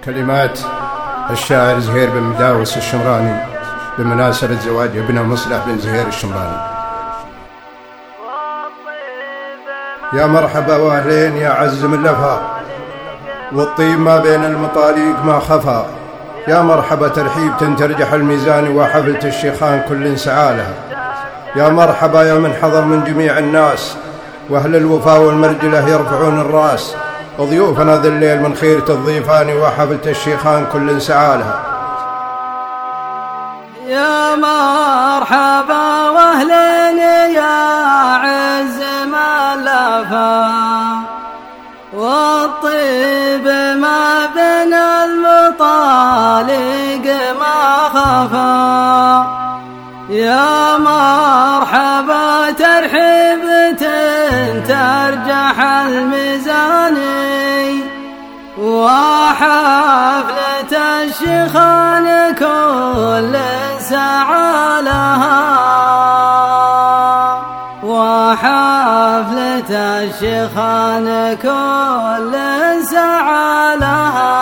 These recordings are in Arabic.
كلمات الشاعر زهير بن مداوس الشمراني بمناسبة زواج ابنه مصلح بن زهير الشمراني. يا مرحبا واهلين يا عز من لفا، والطيب ما بين المطاليق ما خفا. يا مرحبا ترحيب ترجح الميزان، وحفلة الشيخان كل سعالها. يا مرحبا يا من حضر من جميع الناس، واهل الوفا والمرجلة يرفعون الراس. ضيوفنا ذا الليل من خيرة الضيفان، وحفلة الشيخان كل سعالها. يا مرحبا واهلين يا عز ما لفا، والطيب ما بين المطالق ما خفا. يا مرحبا ترحيب ترجح الميزان، وحفلة الشيخان كل سعالها. وحفلة الشيخان كل سعالها.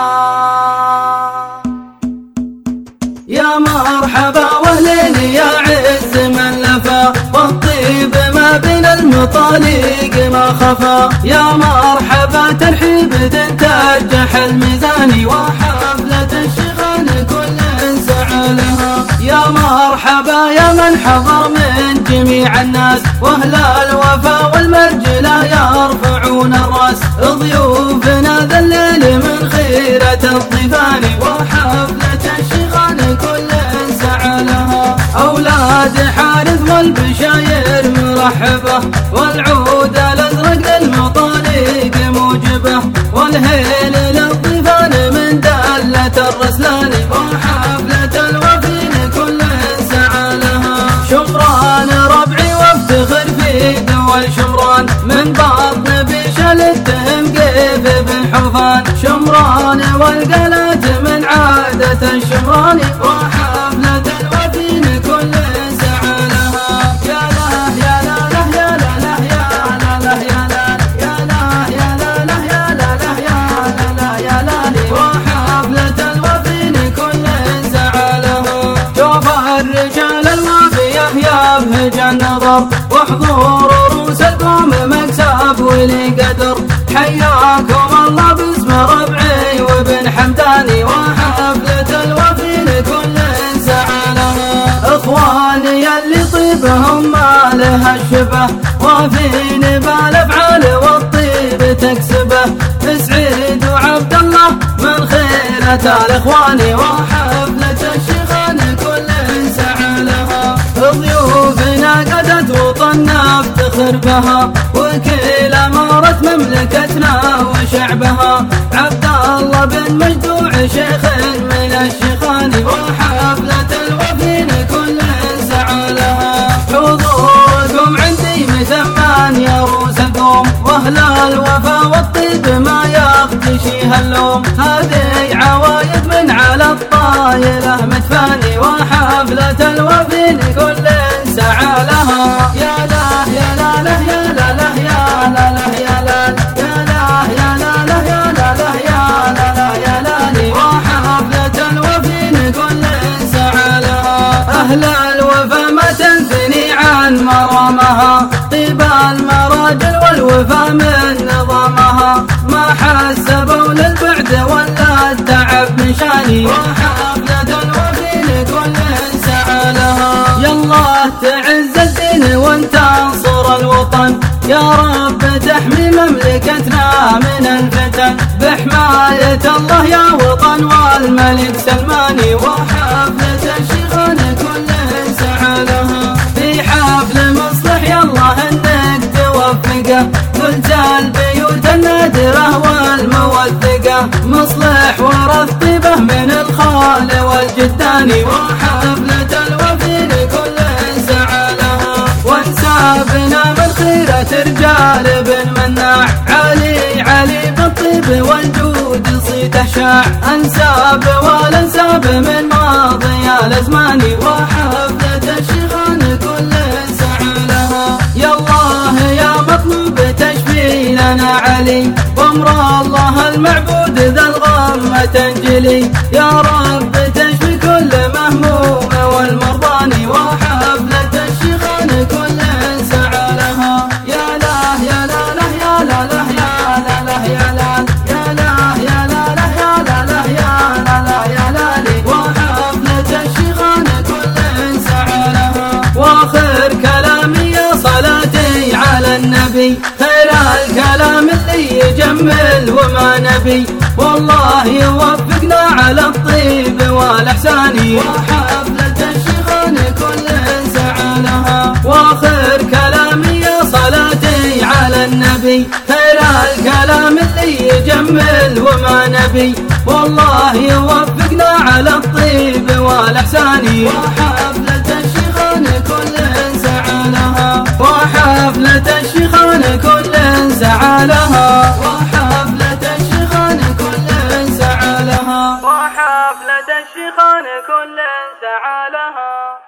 يا مرحبا واهلين يا عز من لفا، والطيب ما بين المطاليق ما خفا. يا مرحبا ترحيب ترجح الميزان، وحفلة الشيخان كل سعالها. يا مرحبا يا من حضر من جميع الناس، واهل الوفا والمرجلة يرفعون الراس. ضيوفنا ذا الليل من خيرة الضيفان، وحفلة الشيخان كل سعالها. أولاد حارث والبشاير مرحبة، والعود الأزرق للمطالق موجبة، والهيل للضيفان من دلة الرسلان، وحفلة الوفين كل سعالها. شمران ربعي وافتخر في دول شمران، من بطن بشلتهم كيف بن حفان. شمران والقلات من عادة الشمران، وحفلة الوفين كل سعالها. يا له يا لا له يا لا له يا لا له يا لا يا لا يا لا له يا لا له يا لا يا لا. وحفلة الوفين كل سعالها. شوف الرجال الوافية يا بهج النظر، وحضور رؤوس القوم مكسب ولي قدر. حياكم الله باسم ربعي وابن حمداني، وحفلة الوفين كل سعالها. اخواني اللي طيبهم ما لها الشبه، وفين بالافعال والطيب تكسبه. سعيد وعبد الله من خيرة الاخوان، وحفلة الشيخان كل سعالها. ضيوفنا قدت وطننا افتخر بها، وكل امارة مملكتنا وشعبها. عبد الله بن مجدوع شيخ من الشيخان، وحفلة الوفين كل سعالها. حضوركم عندي مثمان يا روس القوم، واهل الوفا والطيب ما يخدشيها اللوم. هذه عوايد من على الطايلة مدفاني، وحفلة الوفين كل سعالها. يا لا يا لا له يا لا له يا لا له يا لا يا لا يا لا له يا لا له يا لا لا يا لا. وحفلة الوفين كل سعالها. أهل الوفا ما تنثني عن مرامها، طيب المراجل والوفا من نظامها. ما حسبوا للبعد ولا التعب نشاني، وحفلة الوفين كل سعالها. يا الله تعز الدين وانتصر الوطن، يا رب تحمي مملكتنا من الفتن. بحماية الله يا وطن والملك سلماني، وحفلة الشيخان كل سعالها. في حفل مصلح يا الله انك توفقه، قلت البيوت النادرة والموثقة. مصلح ورث طيبه من الخال والجداني، وحفلة الوفين كل سعالها. وانسابنا من خيرة رجال بن مناع، علي بالطيب والجود صيته شاع. انساب والانساب من ماضي الازمان، وحفلة الشيخان كل سعالها. يا الله يا مطلوب تشفي لنا علي، وامر الله المعبود ذا الغمة تنجلي يا رب تشفي كل مهموم والمرضاني، وحفلة الشيخان كل سعى لها. يا لا يا لا لا يا لا لا يا لا لا يا لا يا لا يا لا لا يا لا لا يا لا لا يا لالي، وحفلة الشيخان كل سعى لها. واخر كلامي يا صلاتي على النبي، خير الكلام اللي يجمل وما نبي، والله يوفقنا على الطيب والإحسان، وحفلة الشيخان كل سعى لها. واخر كلامي يا صلاتي على النبي، خير الكلام اللي يجمل وما نبي، والله يوفقنا على الطيب والإحسان، وحفلة الشيخان كل سعى لها. وحفلة الشيخان كل سعى لها. وحفلة الشيخان كل سعى لها. وحفلة الشيخان كل سعى لها.